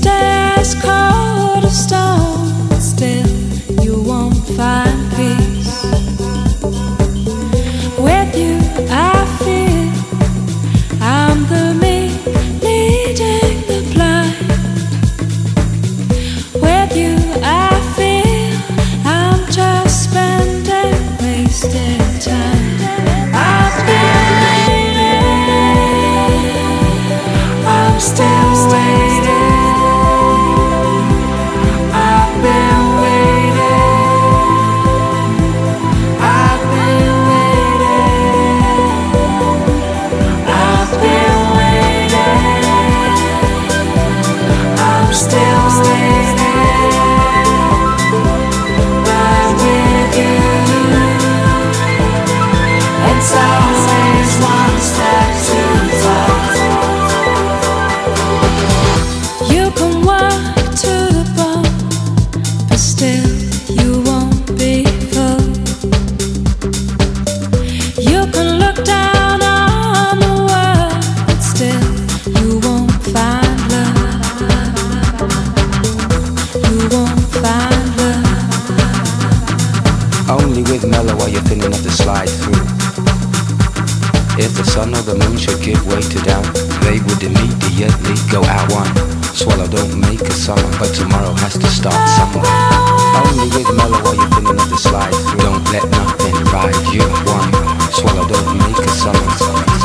stay as cold as stone, still you won't find peace. With you I feel I'm the me leading the blind. With you I feel I'm just spending wasted time. I've been waiting, I'm still waiting. I've been If the sun or the moon should give way to doubt, they would immediately go out one. Swallow don't make a summer, but tomorrow has to start somewhere. Only with mellow are you feeling of the slide through. Don't let nothing ride you one. Swallow don't make a summer.